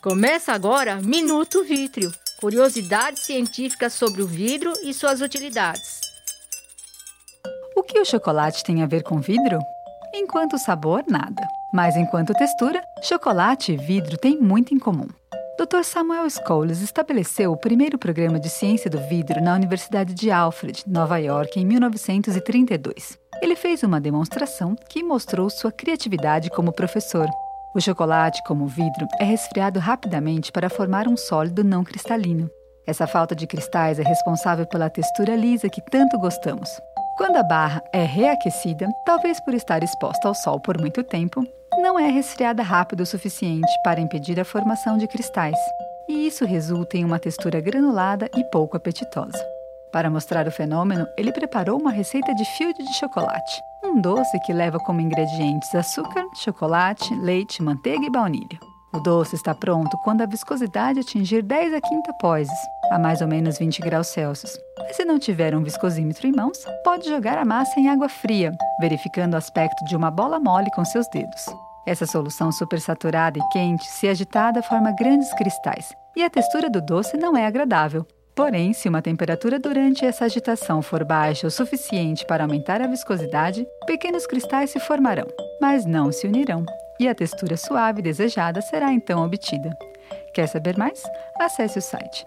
Começa agora Minuto Vítreo. Curiosidades científicas sobre o vidro e suas utilidades. O que o chocolate tem a ver com vidro? Enquanto sabor, nada. Mas enquanto textura, chocolate e vidro têm muito em comum. Dr. Samuel Scholes estabeleceu o primeiro programa de ciência do vidro na Universidade de Alfred, Nova York, em 1932. Ele fez uma demonstração que mostrou sua criatividade como professor. O chocolate, como o vidro, é resfriado rapidamente para formar um sólido não cristalino. Essa falta de cristais é responsável pela textura lisa que tanto gostamos. Quando a barra é reaquecida, talvez por estar exposta ao sol por muito tempo, não é resfriada rápido o suficiente para impedir a formação de cristais. E isso resulta em uma textura granulada e pouco apetitosa. Para mostrar o fenômeno, ele preparou uma receita de field de chocolate, um doce que leva como ingredientes açúcar, chocolate, leite, manteiga e baunilha. O doce está pronto quando a viscosidade atingir 10 a 15 poses, a mais ou menos 20 graus Celsius. Mas se não tiver um viscosímetro em mãos, pode jogar a massa em água fria, verificando o aspecto de uma bola mole com seus dedos. Essa solução supersaturada e quente, se agitada, forma grandes cristais, e a textura do doce não é agradável. Porém, se uma temperatura durante essa agitação for baixa o suficiente para aumentar a viscosidade, pequenos cristais se formarão, mas não se unirão, e a textura suave desejada será então obtida. Quer saber mais? Acesse o site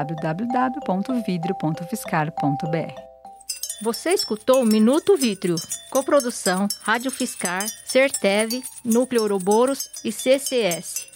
www.vidro.fiscar.br. Você escutou Minuto Vítreo, coprodução Rádio Fiscar, Serteve, Núcleo Ouroboros e CCS.